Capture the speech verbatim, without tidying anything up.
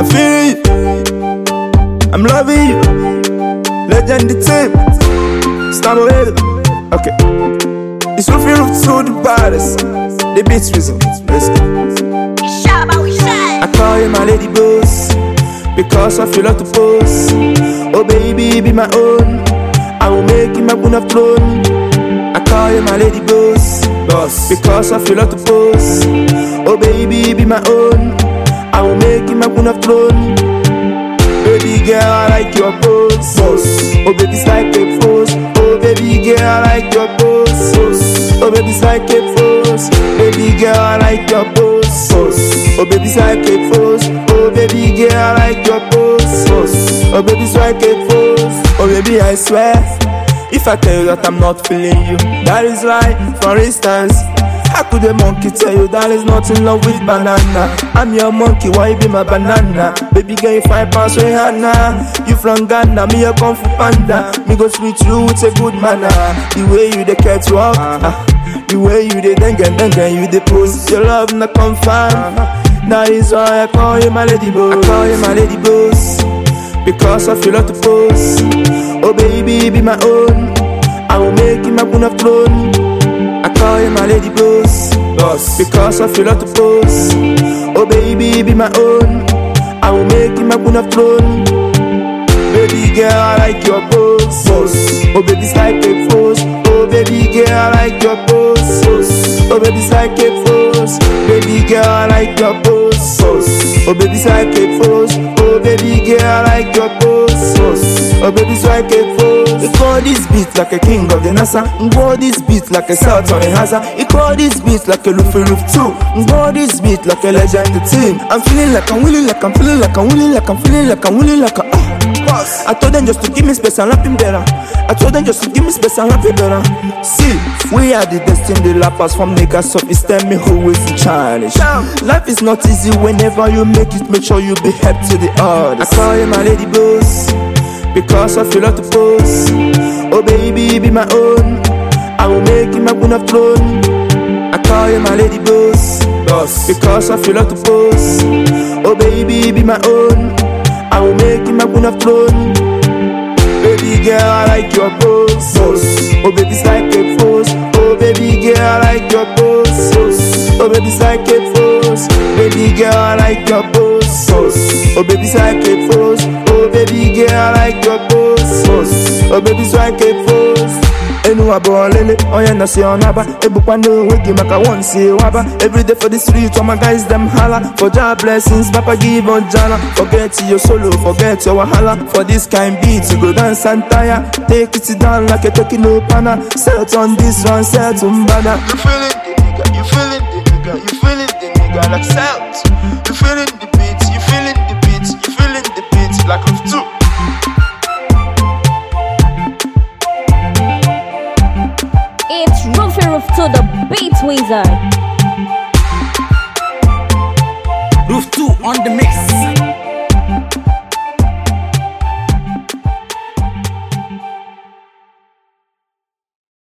I'm feeling you, I'm loving you. Legend the team, stand away. Okay, it's so feel to the baddest. The beats reason, let's go. I call you my lady boss because I feel like to pose. Oh baby, be my own. I will make you my queen of throne. I call you my lady boss, boss because I feel like to pose. Oh baby, be my own. I will make you my queen of throne. Baby girl, I like your pose. Oh baby, it's like a pose. Oh baby girl, I like your pose. Oh baby, it's like a pose. Baby girl, I like your pose. Oh baby, it's like a pose. Oh baby girl, I like your pose. Oh baby, it's like a pose. Oh baby, I swear, if I tell you that I'm not feeling you, that is lie. For instance, how could a monkey tell you that is not in love with banana? I'm your monkey, why you be my banana? Baby girl, if I pass with Hannah, you from Ghana, me a Kung Fu Panda. Me go treat you with a good manner. The way you the cat walk, uh, the way you the dengue dengue, you the pose. Your love not confirm. That is why I call you my lady boss. I call you my lady boss because I feel like to pose. Oh baby, be my own. I will make you my queen of throne. I call you my lady boss, boss because I feel like to pose. Oh baby, be my own. I will make you my queen of throne. Baby girl, I like your pose. Oh baby, it's like a pose. Oh baby girl, I like your pose. Oh baby, it's like a pose. Baby girl, I like your pose. Oh baby, it's like a pose. Oh baby girl, I like your pose. Oh baby, it's like a pose. He call this beat like a king of the NASA. He call this beat like a South on the Hazard. He call this beat like a Luffy Roof two. He call this beat like a legend the team. I'm feeling like I'm willing, like I'm feeling like I'm willing, like I'm feeling like I'm willing, like a ah. I told them just to give me space and rap him better. I told them just to give me space and rap him better. See, we are the destined lappers from niggas of East. Tell me who is the challenge. Life is not easy whenever you make it. Make sure you be help to the others. I call you my lady boss because I feel like to pose. Oh baby, be my own. I will make you my queen of throne. I call you my lady boss, boss because I feel like to pose. Oh baby, be my own. I will make you my queen of throne. Baby girl, I like your pose. Oh baby, it's like a pose. Oh baby girl, I like your pose. Oh baby, it's like a pose. Baby girl, I like your pose. Oh baby, it's like a pose. Oh baby girl, I like your pose. Oh baby, it's like a pose. Enu abolele, oya na si onaba. Ebu kwando wegi maka one si waba. Every day for the street, all my guys them holla. For job blessings, Papa give on jana. Forget your solo, forget your wahala. For this kind beat, you go dance and tire. Take it down like a taking no pana. Set on this one, set on banner. You feeling the nigga, you feeling the nigga, you feeling the nigga like South. You feeling the beat, you feeling the beat, you feeling the beat like Roof two. It's Roofy Roof two, the beat wizard. Roof two on the mix.